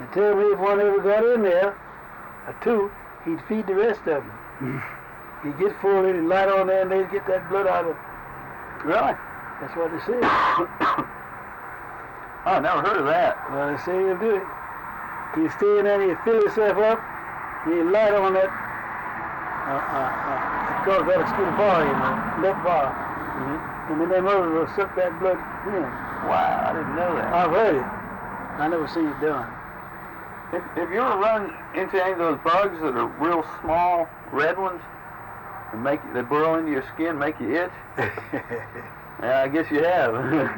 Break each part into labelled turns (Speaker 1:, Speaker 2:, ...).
Speaker 1: to tell me if one ever got in there, or two, he'd feed the rest of them. He'd get full, and he'd light on there, and they'd get that blood out of it.
Speaker 2: Really?
Speaker 1: That's what they say.
Speaker 2: I never heard of that.
Speaker 1: Well, they say he'll do it. He'll stay in there, and he'll fill himself up, and he'll light on that, it's called that skin bar, lead bar. And then them others will suck that blood in.
Speaker 2: Wow, I didn't know that.
Speaker 1: I've heard it. I never seen it done.
Speaker 2: Have you ever run into any of those bugs that are real small, red ones, and they burrow into your skin, make you itch? Yeah, I guess you have.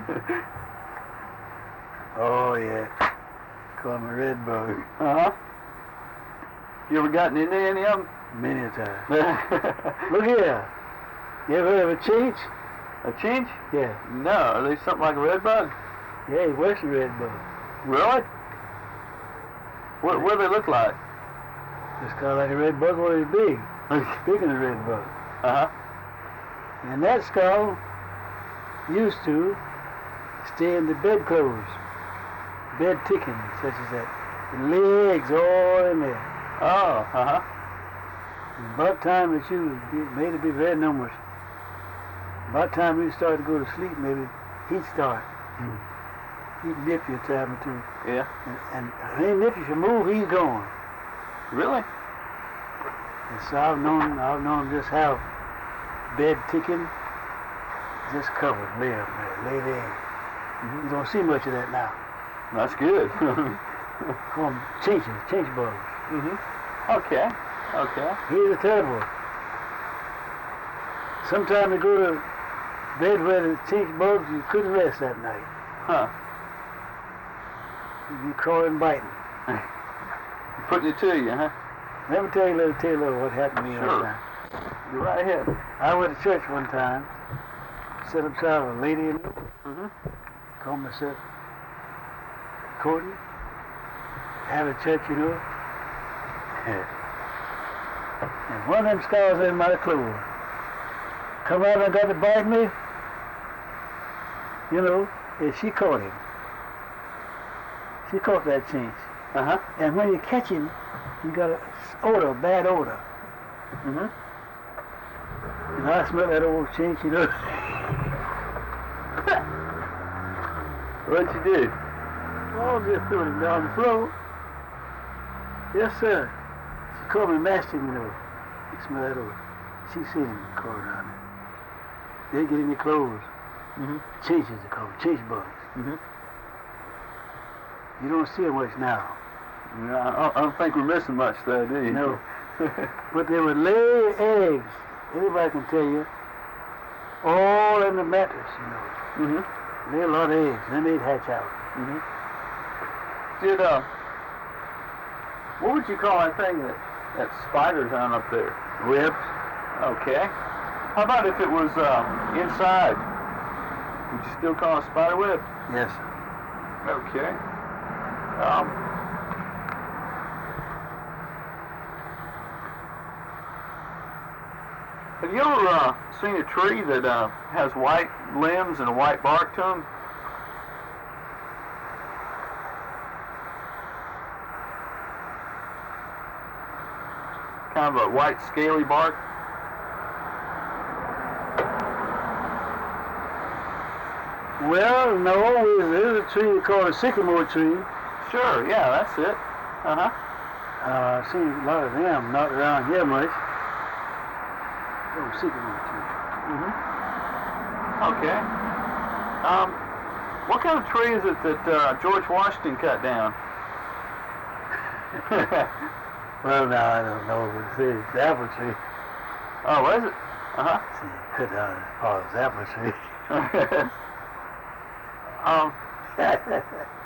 Speaker 1: Oh, yeah. Call them a red bug.
Speaker 2: Uh-huh. You ever gotten into any of them?
Speaker 1: Many a time. Look here. You ever heard of a chinch?
Speaker 2: A chinch?
Speaker 1: Yeah.
Speaker 2: No, are they something like a red bug?
Speaker 1: Yeah, it's worse than red bug.
Speaker 2: Really? What do they look like?
Speaker 1: It's kind of like a red bug, but it's big. Bigger than a red bug.
Speaker 2: Uh-huh.
Speaker 1: And that skull used to stay in the bedclothes, bed ticking, such as that. The legs all in there.
Speaker 2: Oh, uh-huh.
Speaker 1: And about time that you made it be very numerous. About time you started to go to sleep, maybe he'd start. He'd nip you a time or two.
Speaker 2: Yeah.
Speaker 1: And any nip you should move, he's gone.
Speaker 2: Really?
Speaker 1: And so I've known just how bed ticking, just covered, lay up there, lay there. You don't see much of that now.
Speaker 2: That's good.
Speaker 1: Call them chinch bugs.
Speaker 2: Okay.
Speaker 1: Here's a third one. Sometimes you go to bed where the chinch bugs, you couldn't rest that night.
Speaker 2: Huh.
Speaker 1: You'd be crawling and biting.
Speaker 2: Putting it to you, huh?
Speaker 1: Let me tell you a little tale of what happened to me one time.
Speaker 2: You're right ahead.
Speaker 1: I went to church one time, sat upside a lady in the called myself Courtney, have a church, you know. And one of them scars in my clothes come out and got to bite me, you know, and she caught him. She caught that chinch. And when you catch him, you got a odor, bad odor. And I smell that old chinch, you know.
Speaker 2: What'd you do?
Speaker 1: Oh, just threw him down the floor. Yes, sir. She called me master, you know. You smell that odor. She seen him in the corner down there. They get in your clothes. Chinches, they call them, chinch bugs. You don't see them much now.
Speaker 2: Yeah, I don't think we're missing much though, do you?
Speaker 1: No. But they would lay eggs. Anybody can tell you. All in the mattress, you know. Lay a lot of eggs, then they'd hatch out.
Speaker 2: Did what would you call that thing that spiders on up there?
Speaker 1: Webs.
Speaker 2: Okay. How about if it was inside? Would you still call it a spider web?
Speaker 1: Yes.
Speaker 2: Okay. Have you ever seen a tree that has white limbs and a white bark to them? Kind of a white scaly bark?
Speaker 1: Well, no, there's a tree called a sycamore tree.
Speaker 2: Sure, yeah, that's it.
Speaker 1: I've seen a lot of them, not around here much. Oh, sycamore tree.
Speaker 2: Okay. What kind of tree is it that George Washington cut down?
Speaker 1: Well, now I don't know, but it's the apple tree.
Speaker 2: Oh, was it?
Speaker 1: See, cut down his father's apple tree.